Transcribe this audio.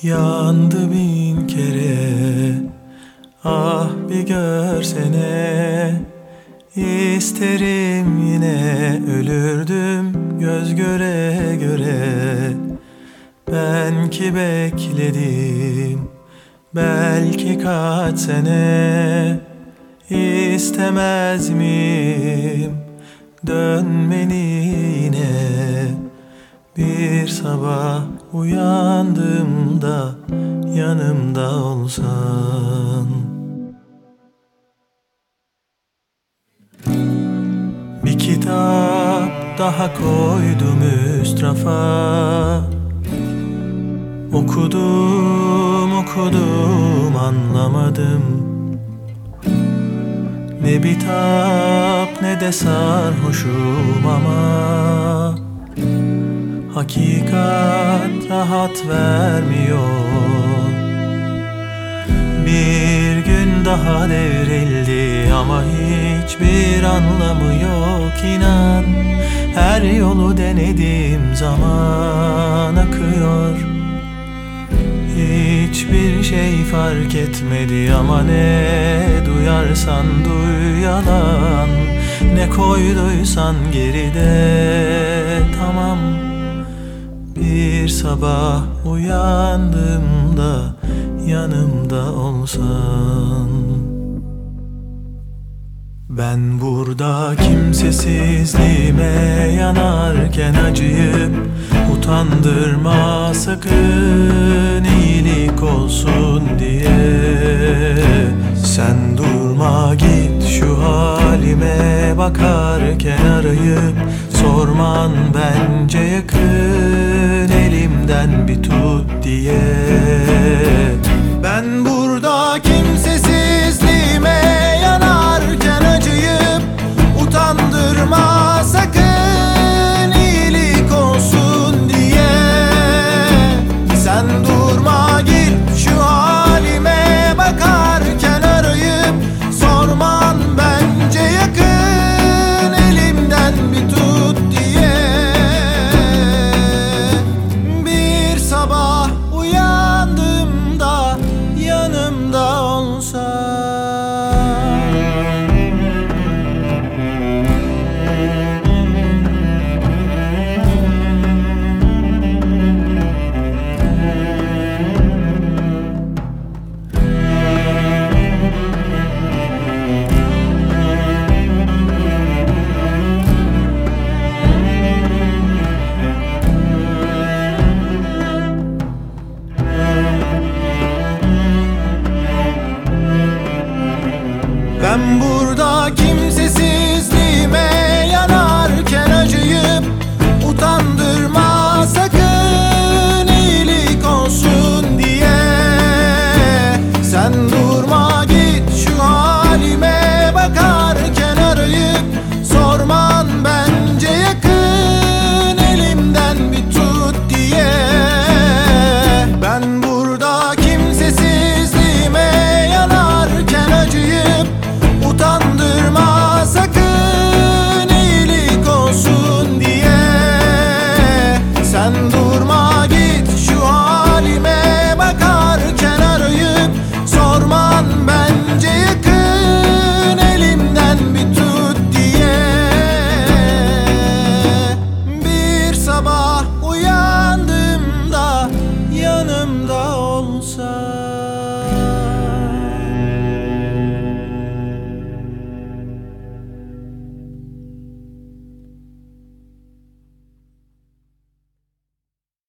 Yandı bin kere, ah bir görsene. İsterim yine ölürdüm göz göre göre. Ben ki bekledim belki kaç sene. İstemez miyim dönmeni yine? Bir sabah uyandığımda yanımda olsan. Bir kitap daha koydum üst rafa. Okudum anlamadım. Ne bitap ne de sarhoşum ama hakikat rahat vermiyor. Bir gün daha devrildi ama hiçbir anlamı yok inan. Her yolu denedim, zaman akıyor. Hiçbir şey fark etmedi ama ne duyarsan duy yalan. Ne koyduysan geride tamam. Bir sabah uyandığımda yanımda olsan. Ben burada kimsesizliğime yanarken acıyıp utandırma sakın, iyilik olsun diye. Sen durma git şu halime bakarken arayıp sorman bence yakın, elimden bir tut diye. Ben burada kimsesizliğime yanarken acıyıp utandırma sakın.